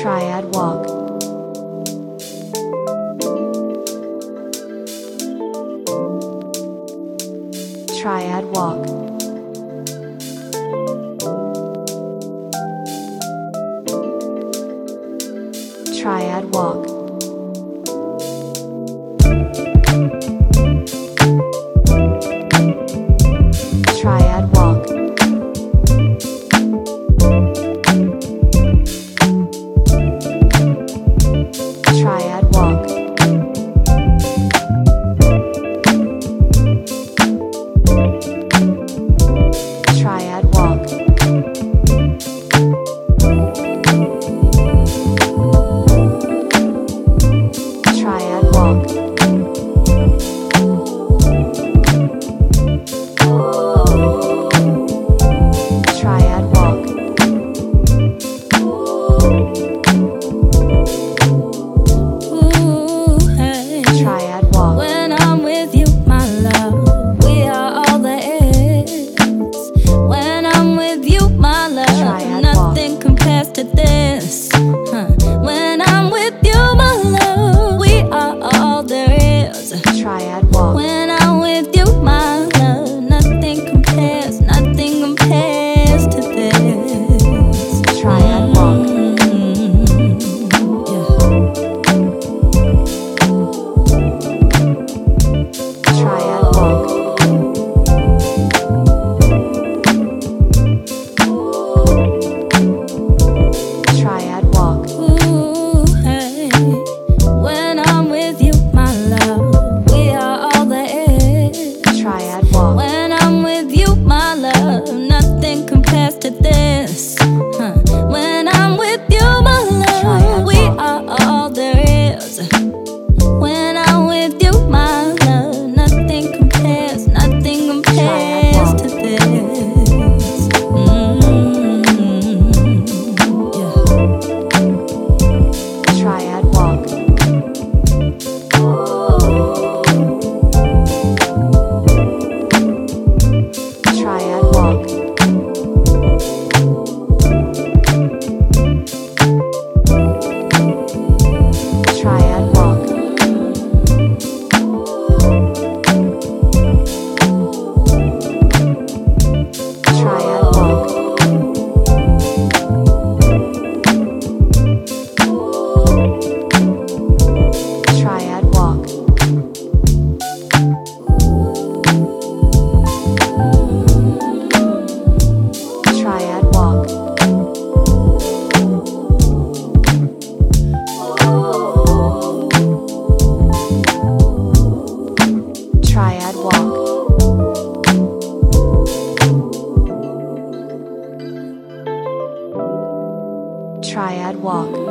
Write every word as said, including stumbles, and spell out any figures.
Triad walk. Triad walk. Triad walk. Triad walk. Triad walk. Triad walk. Triad walk. Triad walk. Ooh, hey. Triad walk. When I'm with you, my love, we are all there is. When I'm with you, my love, Triad nothing walk. compares to this. Huh. When I'm with you, my love, we are all there is. Triad walk. When I'm with you, my love, nothing compares, nothing compares to this. Triad walk. Mm, yeah. Triad walk. Triad walk. Ooh, hey. When I'm with you, my love, we are all there is. Triad walk. When I'm with you, my love, nothing compares to this. Huh. When I'm with you, my love, Triad we walk. are all there is. When I'm with you, my love, nothing compares, nothing compares walk. to this. Mm, yeah. Triad walk. Triad walk. Triad walk. Triad walk. Triad walk. Triad walk. Triad walk. Triad walk.